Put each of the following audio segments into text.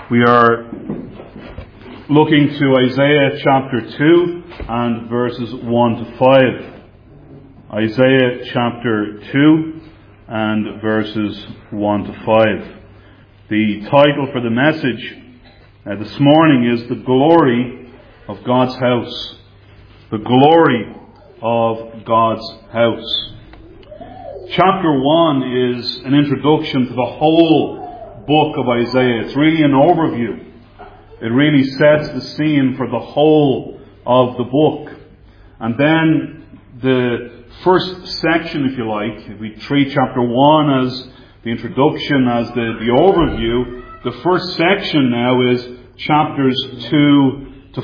We are looking to Isaiah chapter 2 and verses 1 to 5. Isaiah chapter 2 and verses 1 to 5. The title for the message this morning is The Glory of God's House. The Glory of God's House. Chapter 1 is an introduction to the whole book of Isaiah. It's really an overview. It really sets the scene for the whole of the book. And then the first section, if you like, if we treat chapter 1 as the introduction, as the overview, the first section now is chapters 2 to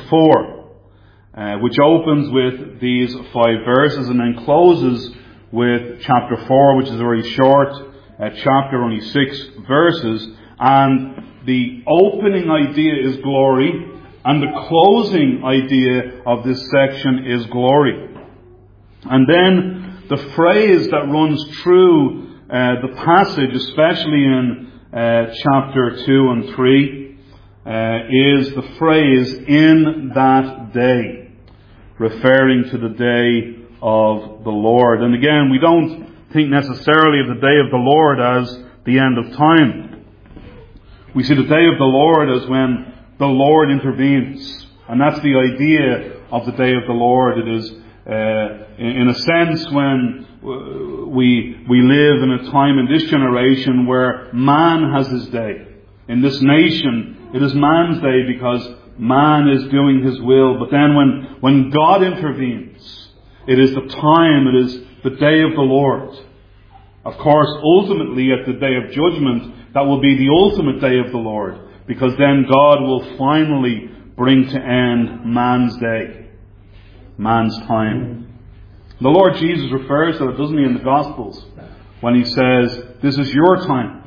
4, which opens with these 5 verses and then closes with chapter 4, which is a very short chapter, only 6 verses. And the opening idea is glory, and the closing idea of this section is glory. And then the phrase that runs through the passage, especially in chapter 2 and 3, is the phrase, "in that day," referring to the day of the Lord. And again, we don't think necessarily of the day of the Lord as the end of time. We see the day of the Lord as when the Lord intervenes. And that's the idea of the day of the Lord. It is, in a sense, when we live in a time in this generation where man has his day. In this nation, it is man's day because man is doing his will. But then when God intervenes, it is the time, it is the day of the Lord. Of course, ultimately at the day of judgment, that will be the ultimate day of the Lord, because then God will finally bring to end man's day, man's time. The Lord Jesus refers to it, doesn't he, in the Gospels, when he says, "This is your time,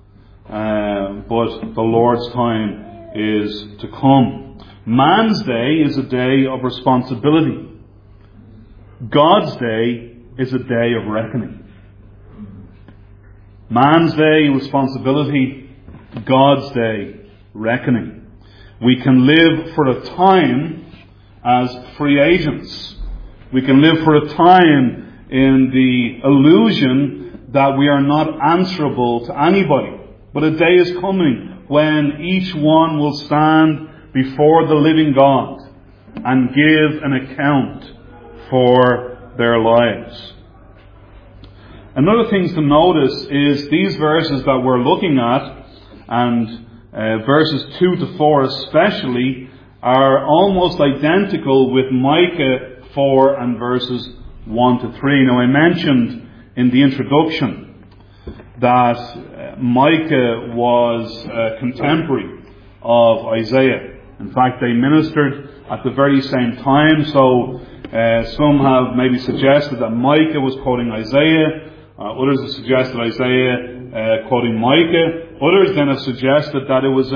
but the Lord's time is to come." Man's day is a day of responsibility. God's day is a day of reckoning. Man's day, responsibility. God's day, reckoning. We can live for a time as free agents. We can live for a time in the illusion that we are not answerable to anybody. But a day is coming when each one will stand before the living God and give an account for their lives. Another thing to notice is these verses that we're looking at, and verses 2 to 4 especially, are almost identical with Micah 4 and verses 1 to 3. Now, I mentioned in the introduction that Micah was a contemporary of Isaiah. In fact, they ministered at the very same time, so some have maybe suggested that Micah was quoting Isaiah. Others have suggested Isaiah quoting Micah. Others then have suggested that it was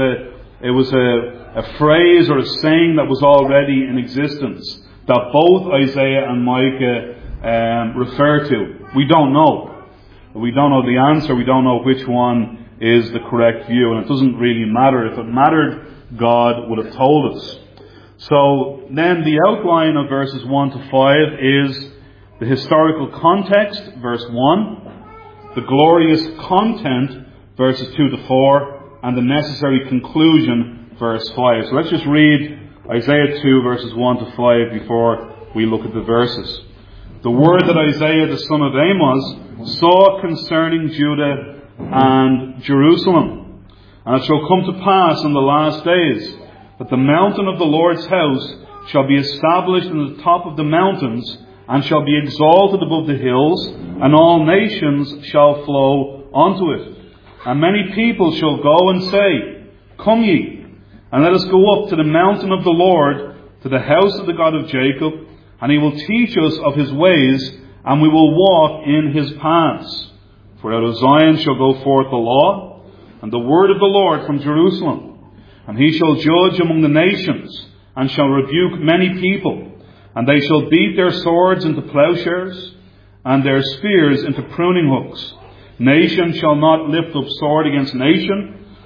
a phrase or a saying that was already in existence, that both Isaiah and Micah refer to. We don't know. We don't know the answer. We don't know which one is the correct view, and it doesn't really matter. If it mattered, God would have told us. So then the outline of verses 1 to 5 is the historical context, verse 1, the glorious content, verses 2 to 4, and the necessary conclusion, verse 5. So let's just read Isaiah 2, verses 1 to 5 before we look at the verses. "The word that Isaiah the son of Amos saw concerning Judah and Jerusalem. And it shall come to pass in the last days that the mountain of the Lord's house shall be established in the top of the mountains, and shall be exalted above the hills, and all nations shall flow unto it. And many people shall go and say, Come ye, and let us go up to the mountain of the Lord, to the house of the God of Jacob, and he will teach us of his ways, and we will walk in his paths. For out of Zion shall go forth the law, and the word of the Lord from Jerusalem. And he shall judge among the nations, and shall rebuke many people. And they shall beat their swords into plowshares, and their spears into pruning hooks. Nation shall not lift up sword against nation,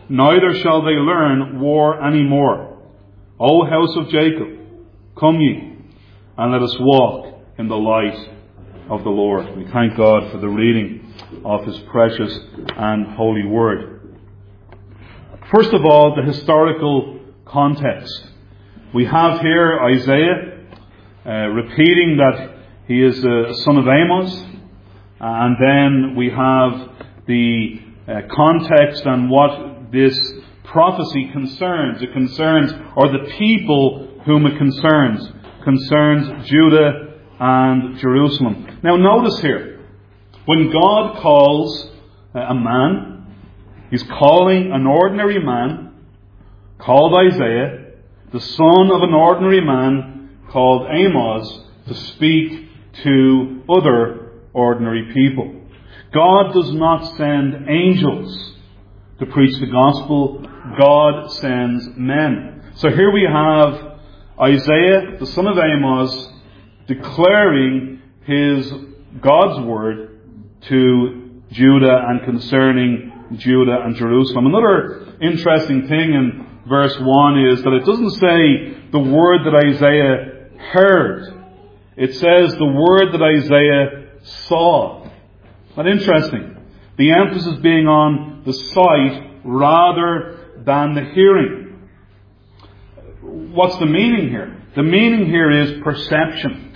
neither shall they learn war any more. O house of Jacob, come ye, and let us walk in the light of the Lord. We thank God for the reading of His precious and holy word. First of all, the historical context. We have here Isaiah repeating that he is a son of Amos, and then we have the context and what this prophecy concerns. It concerns, or the people whom it concerns Judah and Jerusalem. Now notice here, when God calls a man, He's calling an ordinary man called Isaiah, the son of an ordinary man called Amos, to speak to other ordinary people. God does not send angels to preach the gospel. God sends men. So here we have Isaiah, the son of Amos, declaring God's word to Judah and concerning Judah and Jerusalem. Another interesting thing in verse 1 is that it doesn't say the word that Isaiah heard. It says the word that Isaiah saw. Isn't that interesting? The emphasis being on the sight rather than the hearing. What's the meaning here? The meaning here is perception.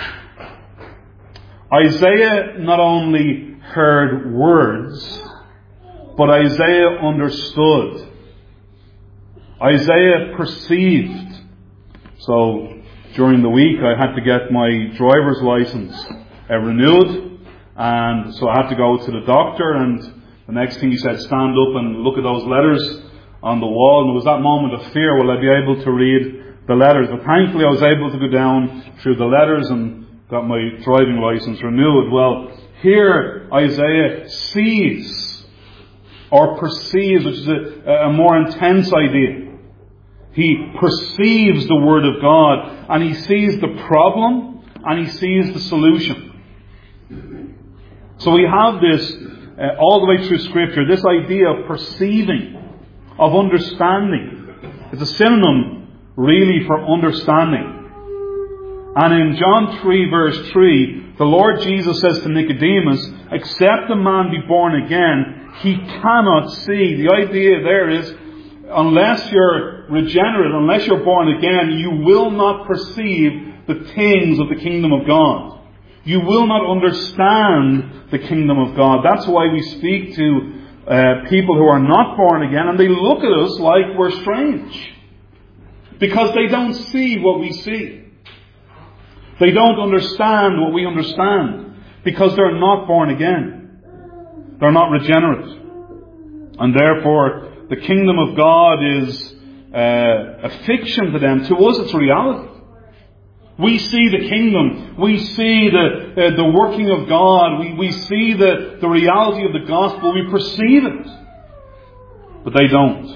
Isaiah not only heard words, but Isaiah understood. Isaiah perceived. So during the week I had to get my driver's license renewed, and so I had to go to the doctor, and the next thing he said, stand up and look at those letters on the wall. And there was that moment of fear, will I be able to read the letters? But thankfully I was able to go down through the letters and got my driving license renewed. Well, here Isaiah sees or perceives, which is a more intense idea. He perceives the Word of God, and he sees the problem, and he sees the solution. So we have this all the way through Scripture, this idea of perceiving, of understanding. It's a synonym really for understanding. And in John 3 verse 3, the Lord Jesus says to Nicodemus, except a man be born again, he cannot see. The idea there is, unless you're regenerate, unless you're born again, you will not perceive the things of the kingdom of God. You will not understand the kingdom of God. That's why we speak to people who are not born again, and they look at us like we're strange. Because they don't see what we see. They don't understand what we understand. Because they're not born again. They're not regenerate. And therefore, the kingdom of God is a fiction to them. To us, it's reality. We see the kingdom. We see the working of God. We see the reality of the gospel. We perceive it. But they don't.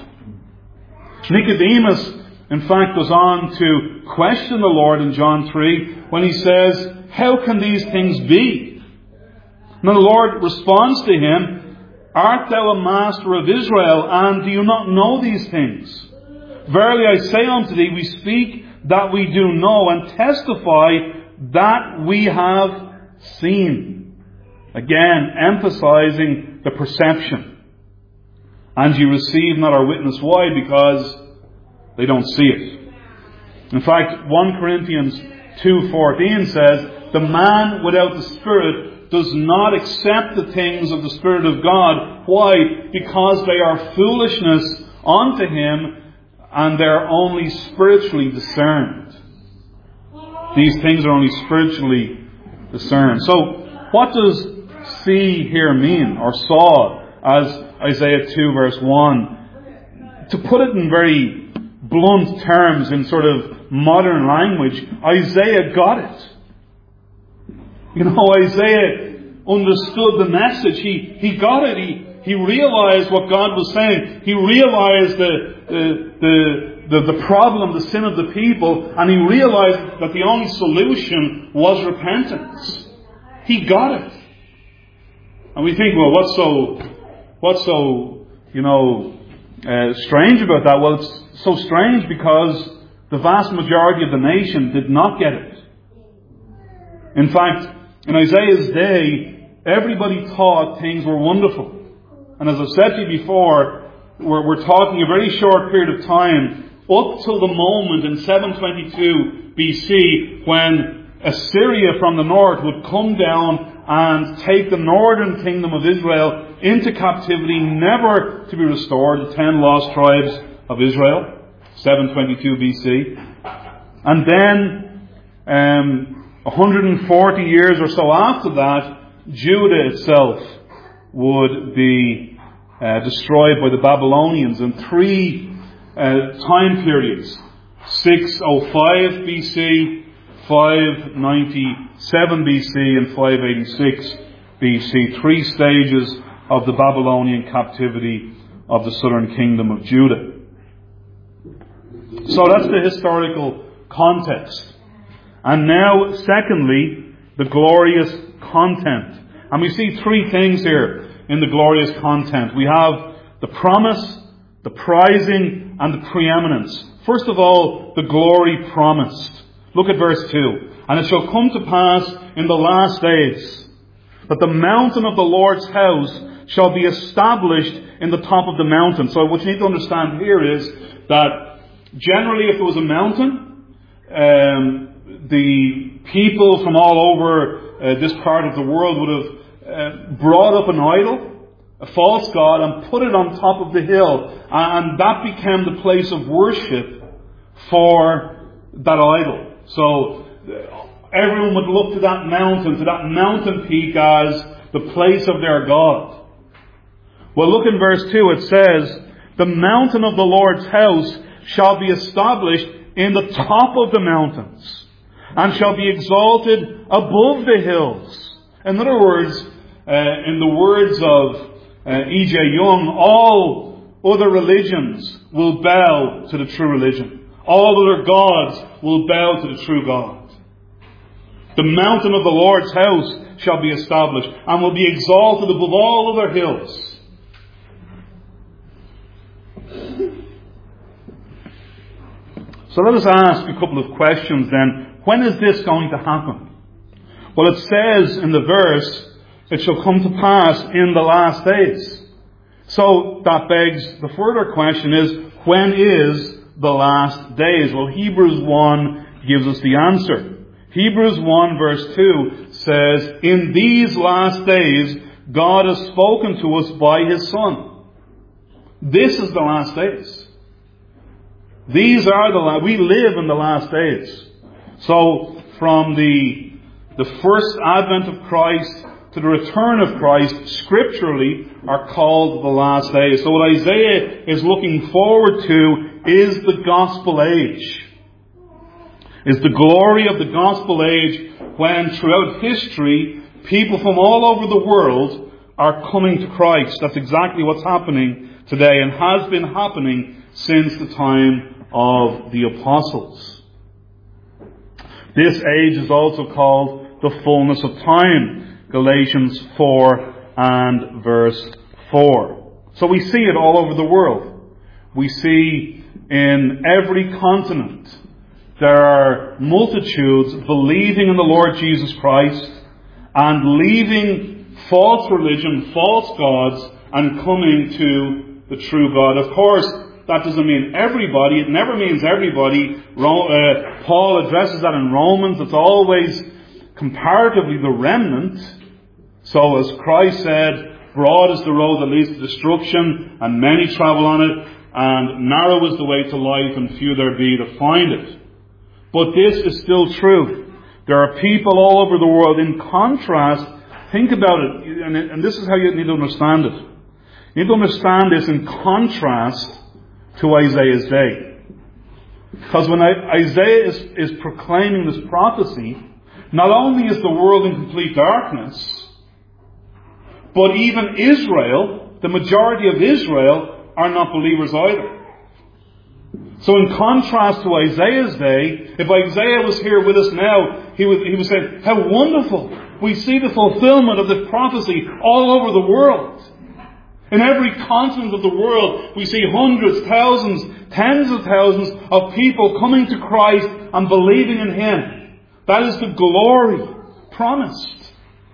Nicodemus, in fact, goes on to question the Lord in John 3 when he says, how can these things be? And the Lord responds to him, art thou a master of Israel, and do you not know these things? Verily I say unto thee, we speak that we do know, and testify that we have seen. Again, emphasizing the perception. And you receive not our witness. Why? Because they don't see it. In fact, 1 Corinthians 2:14 says, the man without the Spirit does not accept the things of the Spirit of God. Why? Because they are foolishness unto him, and they're only spiritually discerned. These things are only spiritually discerned. So, what does see here mean, or saw, as Isaiah 2 verse 1? To put it in very blunt terms, in sort of modern language, Isaiah got it. You know, Isaiah understood the message. He got it. He realized what God was saying. He realized the problem, the sin of the people, and he realized that the only solution was repentance. He got it. And we think, well, what's so, strange about that? Well, it's so strange because the vast majority of the nation did not get it. In fact, in Isaiah's day, everybody thought things were wonderful. And as I've said to you before, we're talking a very short period of time, up till the moment in 722 BC, when Assyria from the north would come down and take the northern kingdom of Israel into captivity, never to be restored, the 10 lost tribes of Israel, 722 BC. And then 140 years or so after that, Judah itself would be destroyed by the Babylonians in 3 time periods: 605 BC, 597 BC, and 586 BC. 3 stages of the Babylonian captivity of the southern kingdom of Judah. So that's the historical context. And now, secondly, the glorious content. And we see 3 things here in the glorious content. We have the promise, the prizing, and the preeminence. First of all, the glory promised. Look at verse 2. And it shall come to pass in the last days that the mountain of the Lord's house shall be established in the top of the mountain. So what you need to understand here is that generally if there was a mountain, the people from all over this part of the world would have brought up an idol, a false god, and put it on top of the hill. And that became the place of worship for that idol. So everyone would look to that mountain peak as the place of their god. Well, look in verse 2, it says, the mountain of the Lord's house shall be established in the top of the mountains, and shall be exalted above the hills. In other words, in the words of E.J. Young, all other religions will bow to the true religion. All other gods will bow to the true God. The mountain of the Lord's house shall be established and will be exalted above all other hills. So let us ask a couple of questions then. When is this going to happen? Well, it says in the verse, it shall come to pass in the last days. So that begs the further question is, when is the last days? Well, Hebrews 1 gives us the answer. Hebrews 1 verse 2 says, in these last days, God has spoken to us by His Son. This is the last days. These are we live in the last days. So from the first advent of Christ to the return of Christ, scripturally are called the last days. So what Isaiah is looking forward to is the gospel age. Is the glory of the gospel age when throughout history, people from all over the world are coming to Christ. That's exactly what's happening today and has been happening since the time of the apostles. This age is also called the fullness of time. Galatians 4 and verse 4. So we see it all over the world. We see in every continent there are multitudes believing in the Lord Jesus Christ and leaving false religion, false gods, and coming to the true God. Of course, that doesn't mean everybody. It never means everybody. Paul addresses that in Romans. It's always comparatively the remnant. So as Christ said, broad is the road that leads to destruction, and many travel on it, and narrow is the way to life, and few there be that find it. But this is still true. There are people all over the world. In contrast, think about it, and this is how you need to understand it. You need to understand this in contrast to Isaiah's day. Because when Isaiah is proclaiming this prophecy, not only is the world in complete darkness, but even Israel, the majority of Israel, are not believers either. So in contrast to Isaiah's day, if Isaiah was here with us now, he would say, how wonderful! We see the fulfillment of this prophecy all over the world. In every continent of the world, we see hundreds, thousands, tens of thousands of people coming to Christ and believing in Him. That is the glory promised.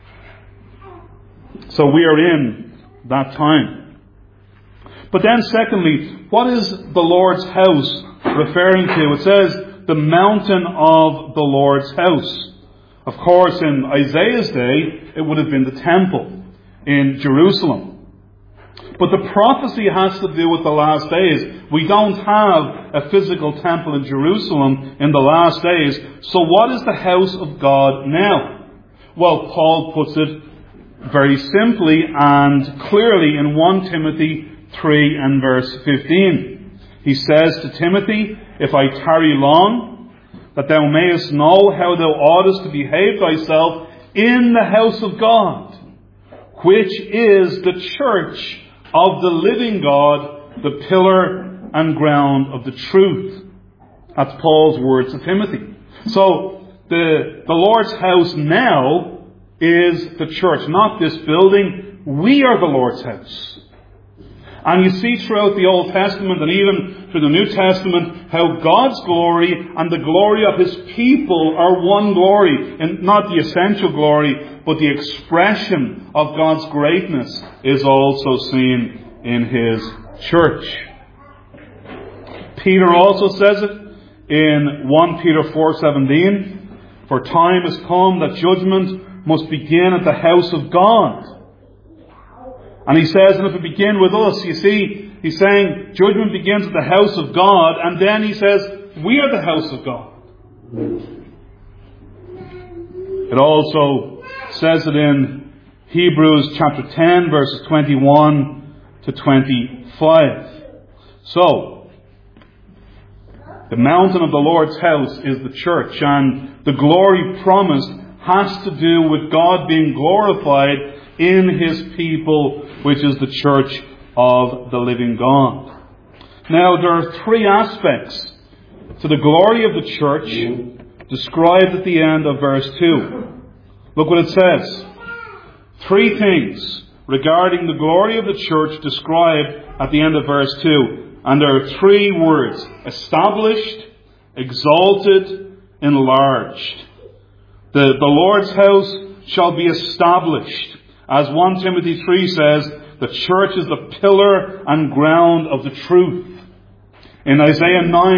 So we are in that time. But then secondly, what is the Lord's house referring to? It says, the mountain of the Lord's house. Of course, in Isaiah's day, it would have been the temple in Jerusalem. But the prophecy has to do with the last days. We don't have a physical temple in Jerusalem in the last days. So what is the house of God now? Well, Paul puts it very simply and clearly in 1 Timothy 3 and verse 15. He says to Timothy, if I tarry long, that thou mayest know how thou oughtest to behave thyself in the house of God, which is the church of the living God, the pillar and ground of the truth. That's Paul's words to Timothy. So, the Lord's house now is the church, not this building. We are the Lord's house. And you see throughout the Old Testament and even through the New Testament how God's glory and the glory of His people are one glory. And not the essential glory, but the expression of God's greatness is also seen in His church. Peter also says it in 1 Peter 4:17. For time has come that judgment must begin at the house of God. And he says, and if it begin with us, you see, he's saying judgment begins at the house of God, and then he says, we are the house of God. It also says it in Hebrews chapter 10, verses 21 to 25. So, the mountain of the Lord's house is the church, and the glory promised has to do with God being glorified in His people, which is the church of the living God. Now, there are three aspects to the glory of the church described at the end of verse 2. Look what it says. Three things regarding the glory of the church described at the end of verse 2. And there are three words: established, exalted, enlarged. The Lord's house shall be established. As 1 Timothy 3 says, the church is the pillar and ground of the truth. In Isaiah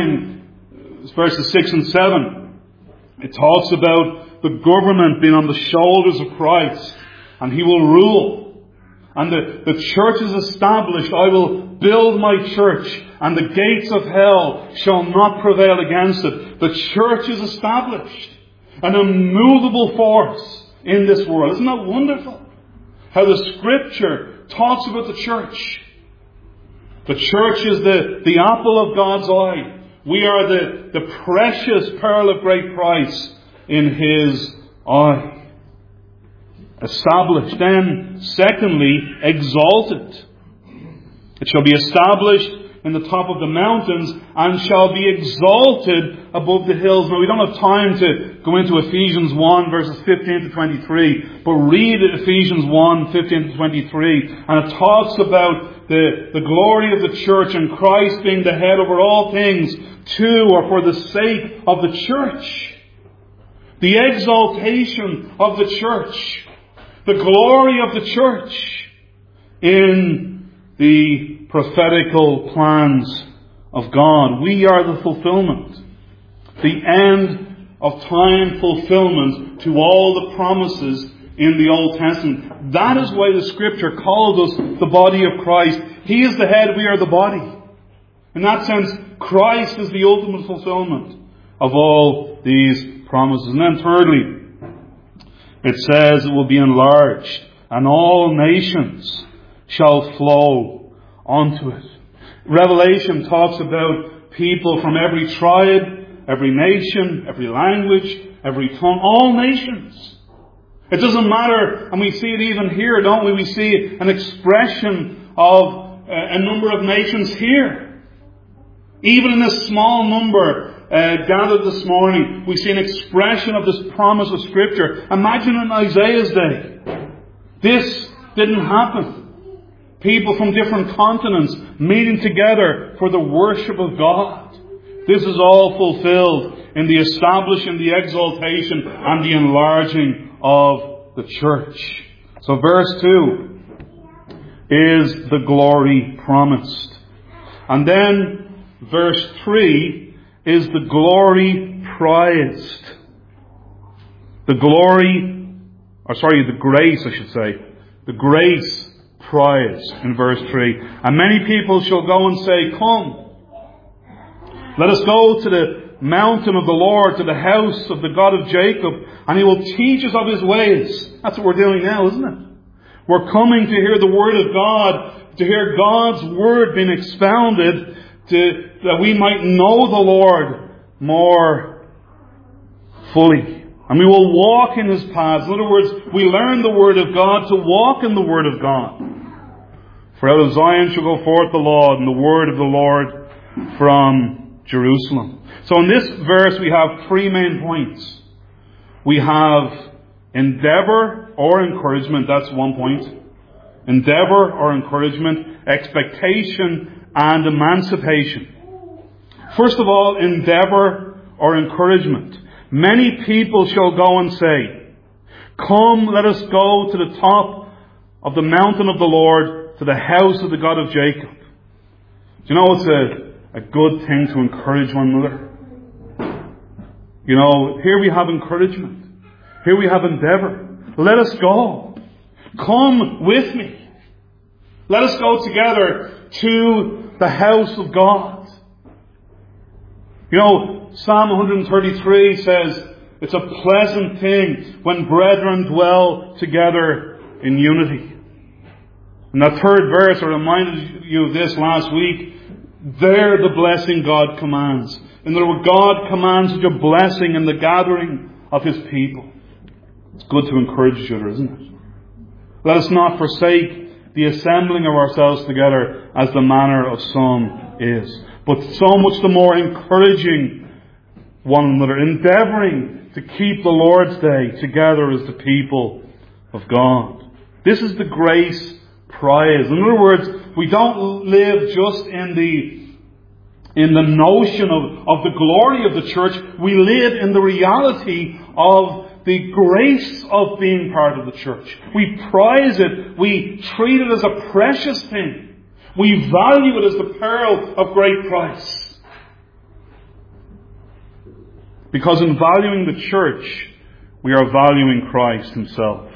9, verses 6 and 7, it talks about the government being on the shoulders of Christ, and He will rule. And the church is established. I will build my church, and the gates of hell shall not prevail against it. The church is established. An immovable force in this world. Isn't that wonderful? How the Scripture talks about the church. The church is the apple of God's eye. We are the precious pearl of great price in His eye. Established. Then, secondly, exalted. It shall be established in the top of the mountains and shall be exalted above the hills. Now, we don't have time to go into Ephesians 1 verses 15 to 23, but read Ephesians 1, 15 to 23, and it talks about the glory of the church and Christ being the head over all things to or for the sake of the church. The exaltation of the church. The glory of the church in the prophetical plans of God. We are the fulfillment. The end of time fulfillment to all the promises in the Old Testament. That is why the Scripture calls us the body of Christ. He is the head, we are the body. In that sense, Christ is the ultimate fulfillment of all these promises. And then thirdly, it says it will be enlarged, and all nations shall flow onto it. Revelation talks about people from every tribe, every nation, every language, every tongue, all nations. It doesn't matter, and we see it even here, don't we? We see an expression of a number of nations here. Even in this small number gathered this morning, we see an expression of this promise of Scripture. Imagine in Isaiah's day. This didn't happen. People from different continents meeting together for the worship of God. This is all fulfilled in the establishing, the exaltation, and the enlarging of the church. So verse 2 is the glory promised. And then verse 3 is the glory prized. The grace, I should say. The grace prized in verse 3. And many people shall go and say, Come, let us go to the mountain of the Lord, to the house of the God of Jacob, and He will teach us of His ways. That's what we're doing now, isn't it? We're coming to hear the Word of God, to hear God's Word being expounded, that we might know the Lord more fully. And we will walk in His paths. In other words, we learn the Word of God to walk in the Word of God. For out of Zion shall go forth the law, and the Word of the Lord from Jerusalem. So in this verse we have three main points. We have endeavour or encouragement, that's one point. Endeavour or encouragement, expectation and emancipation. First of all, endeavour or encouragement. Many people shall go and say, Come, let us go to the top of the mountain of the Lord, to the house of the God of Jacob. Do you know it's a good thing to encourage one another? You know, here we have encouragement. Here we have endeavour. Let us go. Come with me. Let us go together to the house of God. You know, Psalm 133 says, it's a pleasant thing when brethren dwell together in unity. In that third verse, I reminded you of this last week. There the blessing God commands. In other words, God commands such a blessing in the gathering of His people. It's good to encourage each other, isn't it? Let us not forsake the assembling of ourselves together as the manner of some is, but so much the more encouraging one another, endeavouring to keep the Lord's Day together as the people of God. This is the grace prize. In other words, we don't live just in the notion of the glory of the church. We live in the reality of the grace of being part of the church. We prize it. We treat it as a precious thing. We value it as the pearl of great price. Because in valuing the church, we are valuing Christ Himself.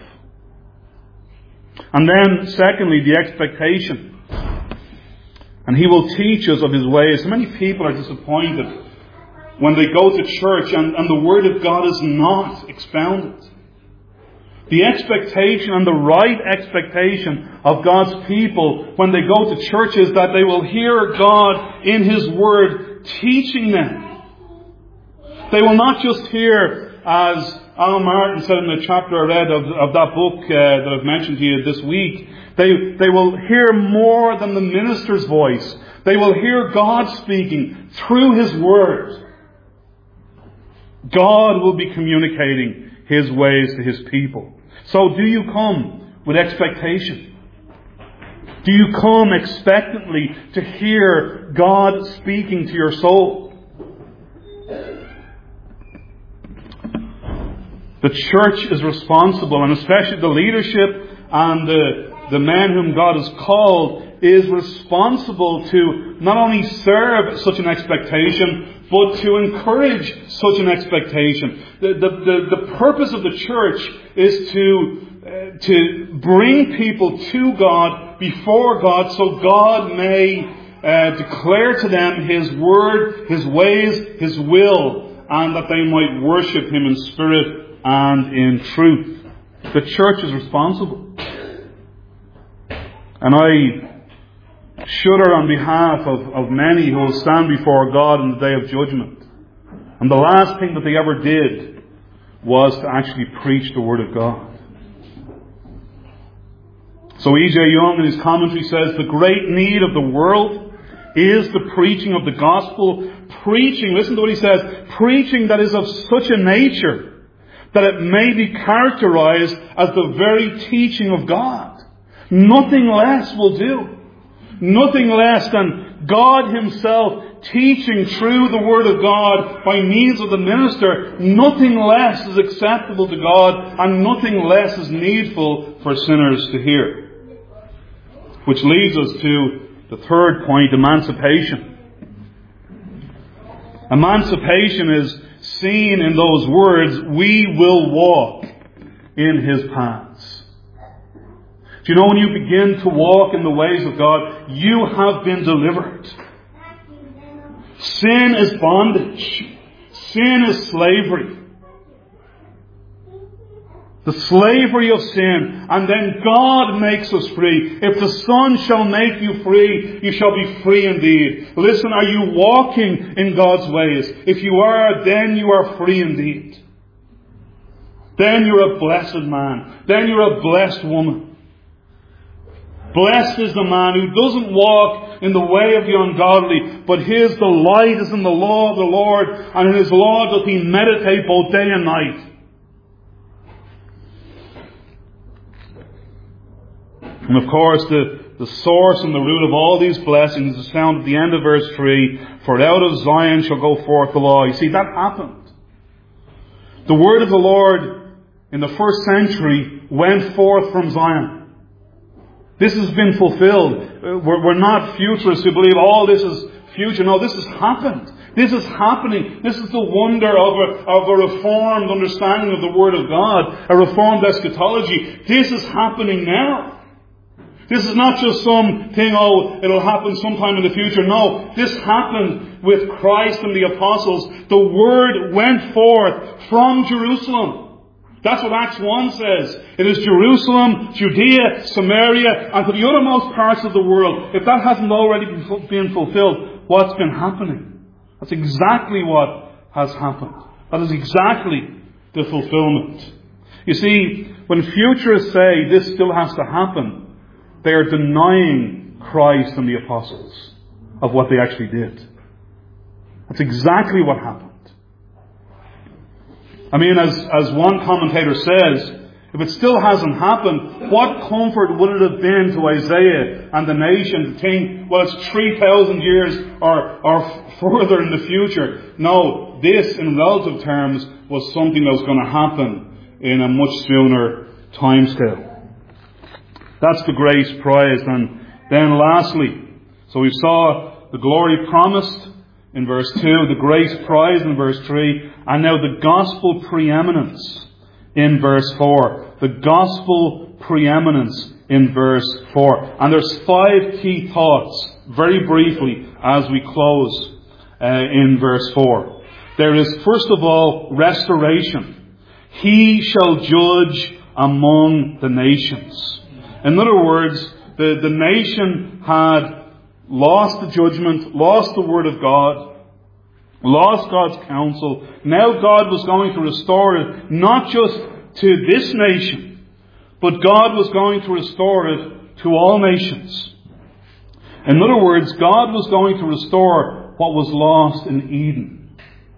And then, secondly, the expectation. And He will teach us of His ways. Many people are disappointed when they go to church and the Word of God is not expounded. The expectation and the right expectation of God's people when they go to church is that they will hear God in His Word teaching them. They will not just hear, as Alan Martin said in the chapter I read of that book that I've mentioned to you this week, they will hear more than the minister's voice. They will hear God speaking through His Word. God will be communicating His ways to His people. So do you come with expectation? Do you come expectantly to hear God speaking to your soul? The church is responsible, and especially the leadership and the men whom God has called is responsible to not only serve such an expectation, but to encourage such an expectation. The purpose of the church is to bring people to God, before God, so God may declare to them His Word, His ways, His will, and that they might worship Him in spirit and in truth. The church is responsible. And I shudder on behalf of many who will stand before God in the day of judgment. And the last thing that they ever did was to actually preach the Word of God. So E.J. Young in his commentary says, the great need of the world is the preaching of the gospel. Preaching, listen to what he says, preaching that is of such a nature that it may be characterized as the very teaching of God. Nothing less will do. Nothing less than God Himself teaching through the Word of God by means of the minister. Nothing less is acceptable to God, and nothing less is needful for sinners to hear. Which leads us to the third point, emancipation. Emancipation is seen in those words, we will walk in His paths. Do you know, when you begin to walk in the ways of God, you have been delivered. Sin is bondage. Sin is slavery. The slavery of sin. And then God makes us free. If the Son shall make you free, you shall be free indeed. Listen, are you walking in God's ways? If you are, then you are free indeed. Then you're a blessed man. Then you're a blessed woman. Blessed is the man who doesn't walk in the way of the ungodly, but his delight is in the law of the Lord, and in His law doth he meditate both day and night. And of course, the source and the root of all these blessings is found at the end of verse 3, for out of Zion shall go forth the law. You see, that happened. The word of the Lord in the first century went forth from Zion. This has been fulfilled. We're not futurists who believe all this is future. No, this has happened. This is happening. This is the wonder of a reformed understanding of the Word of God, a reformed eschatology. This is happening now. This is not just something, it'll happen sometime in the future. No, this happened with Christ and the apostles. The Word went forth from Jerusalem. That's what Acts 1 says. It is Jerusalem, Judea, Samaria, and to the uttermost parts of the world. If that hasn't already been fulfilled, what's been happening? That's exactly what has happened. That is exactly the fulfillment. You see, when futurists say this still has to happen, they are denying Christ and the apostles of what they actually did. That's exactly what happened. I mean, as one commentator says, if it still hasn't happened, what comfort would it have been to Isaiah and the nation to think, well, it's 3,000 years or further in the future? No, this, in relative terms, was something that was going to happen in a much sooner timescale. That's the grace prized. And then lastly, so we saw the glory promised in verse 2, the grace prized in verse 3, and now the gospel preeminence in verse 4. The gospel preeminence in verse 4. And there's 5 key thoughts, very briefly, as we close in verse 4. There is, first of all, restoration. He shall judge among the nations. In other words, the nation had lost the judgment, lost the Word of God, lost God's counsel. Now God was going to restore it, not just to this nation, but God was going to restore it to all nations. In other words, God was going to restore what was lost in Eden.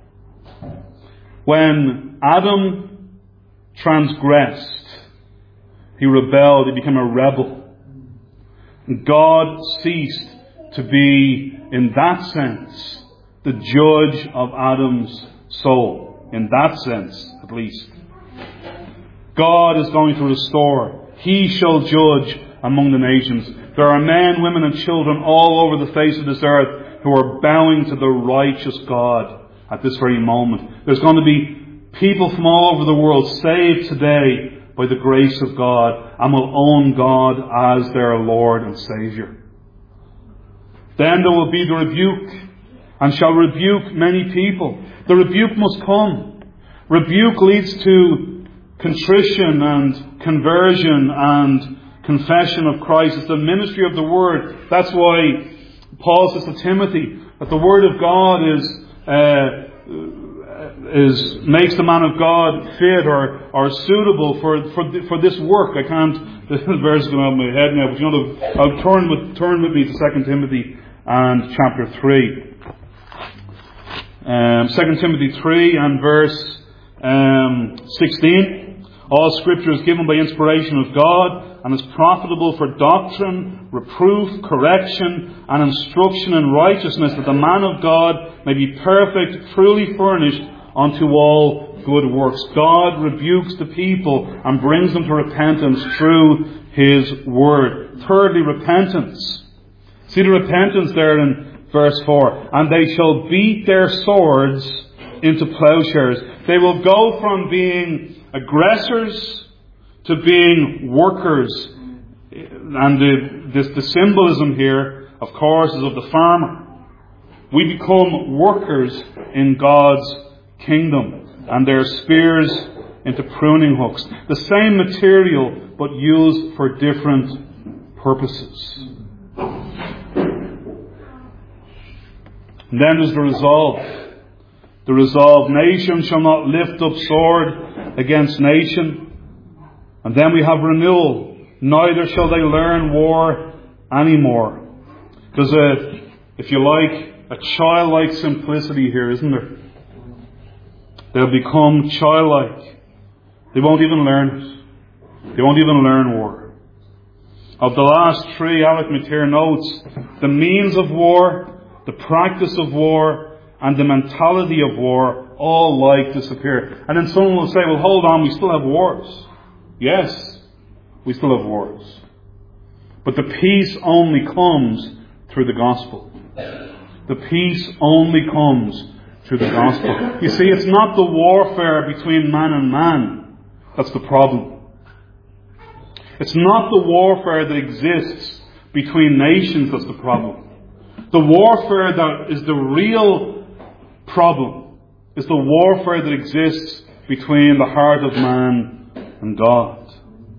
When Adam transgressed, he rebelled, he became a rebel. God ceased to be, in that sense, the judge of Adam's soul. In that sense, at least. God is going to restore. He shall judge among the nations. There are men, women and children all over the face of this earth who are bowing to the righteous God at this very moment. There's going to be people from all over the world saved today by the grace of God and will own God as their Lord and Saviour. Then there will be the rebuke, and shall rebuke many people. The rebuke must come. Rebuke leads to contrition and conversion and confession of Christ. It's the ministry of the Word. That's why Paul says to Timothy that the Word of God makes the man of God fit or suitable for this work. I can't. This verse is going out of my head now, but I'll turn with me to 2 Timothy and chapter 3. 2 Timothy 3 and verse 16. All Scripture is given by inspiration of God and is profitable for doctrine, reproof, correction, and instruction in righteousness, that the man of God may be perfect, truly furnished unto all good works. God rebukes the people and brings them to repentance through His Word. Thirdly, repentance. See the repentance there in verse 4. And they shall beat their swords into plowshares. They will go from being aggressors to being workers. And the symbolism here, of course, is of the farmer. We become workers in God's kingdom, and their spears into pruning hooks. The same material, but used for different purposes. And then there's the resolve. The resolve, nation shall not lift up sword against nation. And then we have renewal. Neither shall they learn war anymore. There's if you like, a childlike simplicity here, isn't there? They'll become childlike. They won't even learn it. They won't even learn war. Of the last three, Alec Mateer notes the means of war, the practice of war, and the mentality of war all like disappear. And then someone will say, well, hold on, we still have wars. Yes, we still have wars. But the peace only comes through the gospel. The peace only comes through the gospel. You see, it's not the warfare between man and man that's the problem. It's not the warfare that exists between nations that's the problem. The warfare that is the real problem is the warfare that exists between the heart of man and God.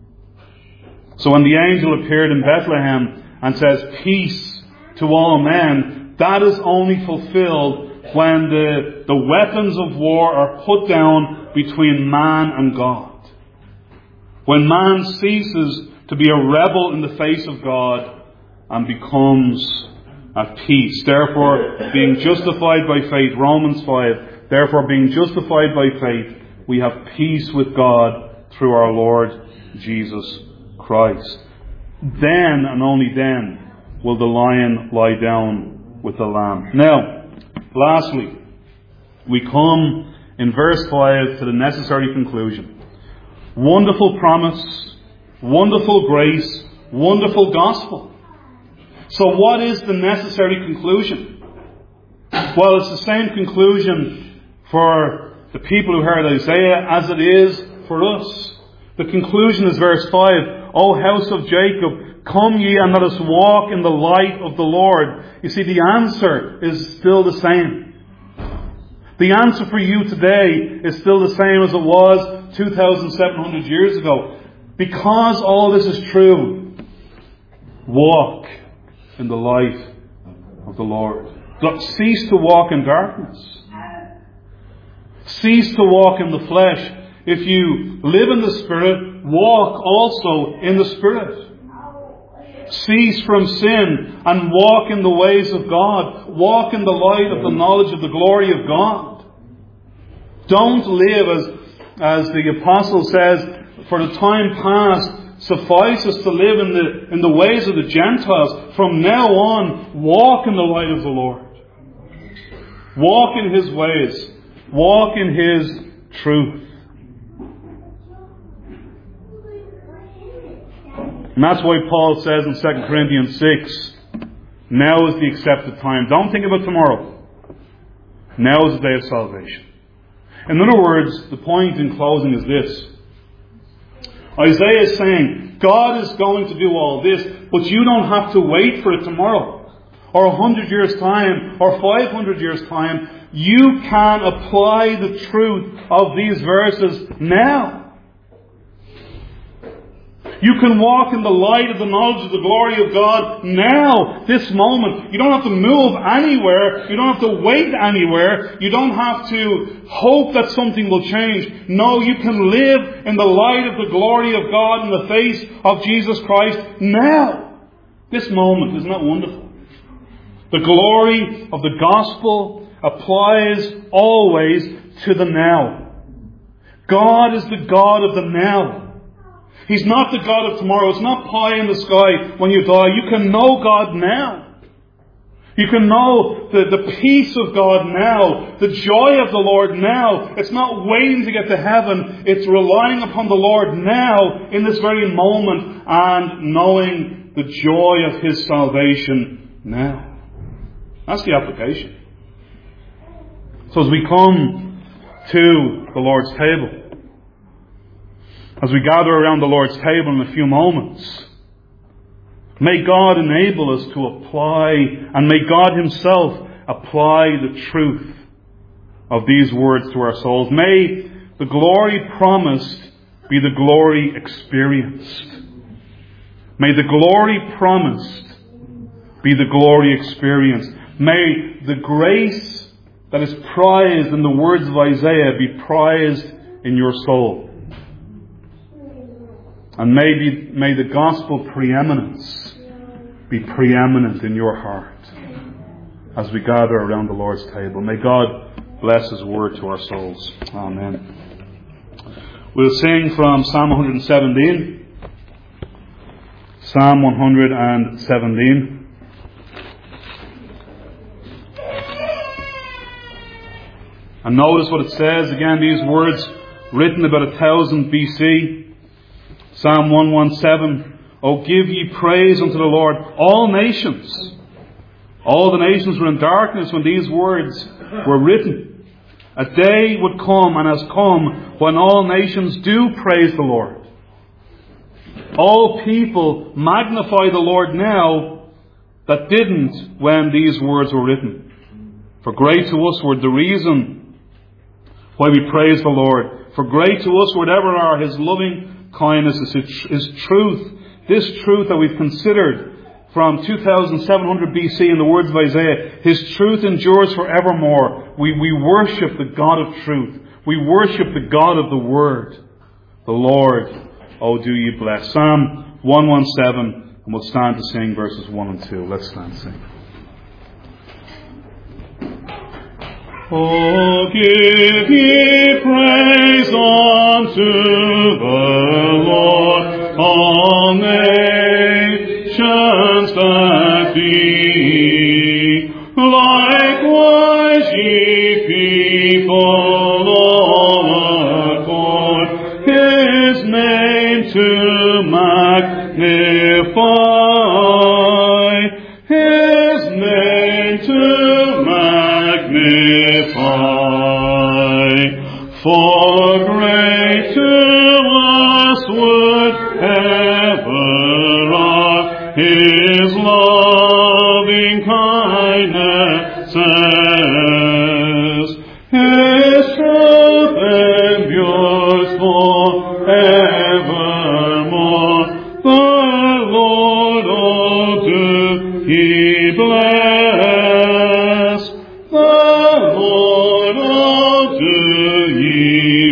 So when the angel appeared in Bethlehem and says, peace to all men, that is only fulfilled when the weapons of war are put down between man and God. When man ceases to be a rebel in the face of God and becomes at peace. Therefore, being justified by faith, Romans 5, therefore being justified by faith, we have peace with God through our Lord Jesus Christ. Then, and only then, will the lion lie down with the lamb. Now, lastly, we come in verse 5 to the necessary conclusion. Wonderful promise, wonderful grace, wonderful gospel. So what is the necessary conclusion? Well, it's the same conclusion for the people who heard Isaiah as it is for us. The conclusion is verse 5. O house of Jacob, come ye and let us walk in the light of the Lord. You see, the answer is still the same. The answer for you today is still the same as it was 2,700 years ago. Because all this is true, walk in the light of the Lord. Cease to walk in darkness. Cease to walk in the flesh. If you live in the Spirit, walk also in the Spirit. Cease from sin and walk in the ways of God. Walk in the light of the knowledge of the glory of God. Don't live as the apostle says, for the time past suffices to live in the ways of the Gentiles. From now on, walk in the light of the Lord. Walk in His ways. Walk in His truth. And that's why Paul says in 2 Corinthians 6, now is the accepted time. Don't think about tomorrow. Now is the day of salvation. In other words, the point in closing is this. Isaiah is saying, God is going to do all this, but you don't have to wait for it tomorrow, or 100 years' time, or 500 years' time. You can apply the truth of these verses now. You can walk in the light of the knowledge of the glory of God now, this moment. You don't have to move anywhere. You don't have to wait anywhere. You don't have to hope that something will change. No, you can live in the light of the glory of God in the face of Jesus Christ now. This moment, isn't that wonderful? The glory of the gospel applies always to the now. God is the God of the now. He's not the God of tomorrow. It's not pie in the sky when you die. You can know God now. You can know the peace of God now, the joy of the Lord now. It's not waiting to get to heaven. It's relying upon the Lord now in this very moment and knowing the joy of His salvation now. That's the application. So as we come to the Lord's table, as we gather around the Lord's table in a few moments, may God enable us to apply, and may God Himself apply the truth of these words to our souls. May the glory promised be the glory experienced. May the glory promised be the glory experienced. May the grace that is prized in the words of Isaiah be prized in your soul. And may the gospel preeminence be preeminent in your heart as we gather around the Lord's table. May God bless His word to our souls. Amen. We'll sing from Psalm 117. Psalm 117. And notice what it says. Again, these words written about 1000 BC. Psalm 117. O give ye praise unto the Lord, all nations. All the nations were in darkness when these words were written. A day would come and has come when all nations do praise the Lord. All people magnify the Lord now that didn't when these words were written. For great to us were the reason why we praise the Lord. For great to us whatever are His loving kindness, His truth. This truth that we've considered from 2700 BC in the words of Isaiah, His truth endures forevermore. We worship the God of truth. We worship the God of the Word. The Lord, oh do ye bless. Psalm 117, and we'll stand to sing verses 1 and 2. Let's stand and sing. Oh, give ye praise unto the Lord, all nations that be. Likewise ye people all accord His name to magnify. His name to magnify. For great to us would ever are His loving kindnesses. His truth endures forevermore. The Lord, oh do ye bless. The Lord, oh do ye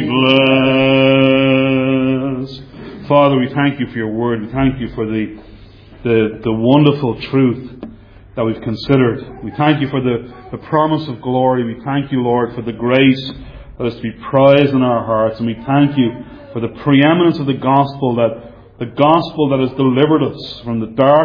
bless. Father, we thank you for your word. We thank you for the wonderful truth that we've considered. We thank you for the promise of glory. We thank you, Lord, for the grace that is to be prized in our hearts. And we thank you for the preeminence of the gospel that has delivered us from the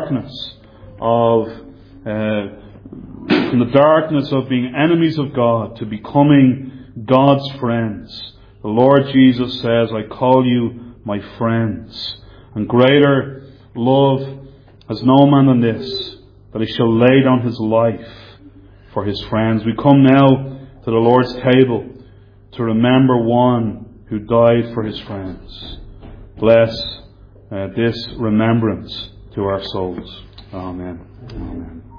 darkness of being enemies of God to becoming God's friends. The Lord Jesus says, I call you my friends. And greater love has no man than this, that he shall lay down his life for his friends. We come now to the Lord's table to remember one who died for his friends. Bless this remembrance to our souls. Amen. Amen.